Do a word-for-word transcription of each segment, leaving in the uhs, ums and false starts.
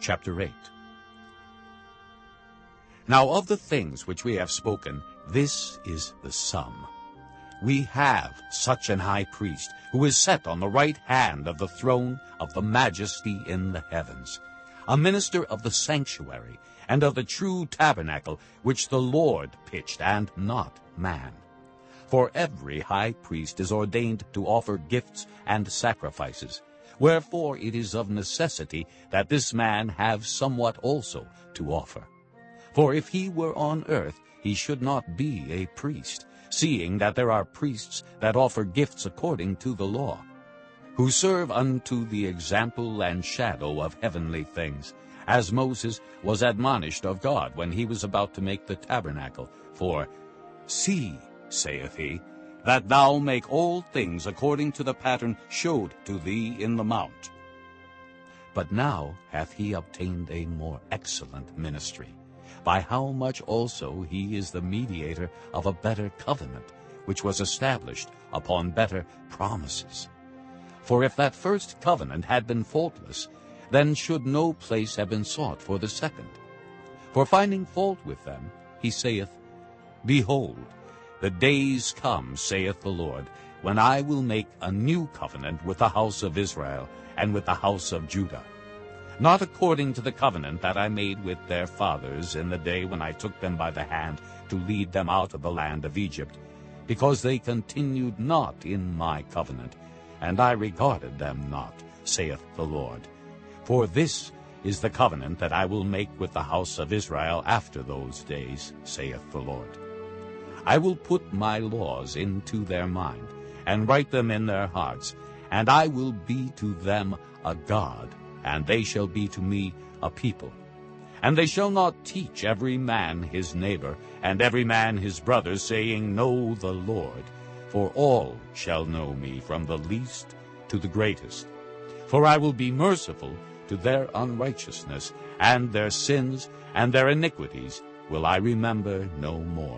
chapter eight. Now of the things which we have spoken, this is the sum. We have such an high priest, who is set on the right hand of the throne of the majesty in the heavens, a minister of the sanctuary and of the true tabernacle which the Lord pitched, and not man. For every high priest is ordained to offer gifts and sacrifices, wherefore it is of necessity that this man have somewhat also to offer. For if he were on earth, he should not be a priest, seeing that there are priests that offer gifts according to the law, who serve unto the example and shadow of heavenly things, as Moses was admonished of God when he was about to make the tabernacle. For, See, saith he, that thou make all things according to the pattern showed to thee in the mount. But now hath he obtained a more excellent ministry, by how much also he is the mediator of a better covenant, which was established upon better promises. For if that first covenant had been faultless, then should no place have been sought for the second. For finding fault with them, he saith, Behold, the days come, saith the Lord, when I will make a new covenant with the house of Israel and with the house of Judah, not according to the covenant that I made with their fathers in the day when I took them by the hand to lead them out of the land of Egypt, because they continued not in my covenant, and I regarded them not, saith the Lord. For this is the covenant that I will make with the house of Israel after those days, saith the Lord. I will put my laws into their mind, and write them in their hearts, and I will be to them a God, and they shall be to me a people. And they shall not teach every man his neighbor, and every man his brother, saying, Know the Lord. For all shall know me, from the least to the greatest. For I will be merciful to their unrighteousness, and their sins and their iniquities will I remember no more.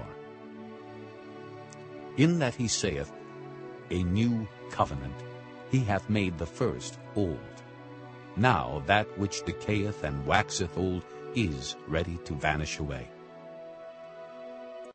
In that he saith, A new covenant, he hath made the first old. Now that which decayeth and waxeth old is ready to vanish away.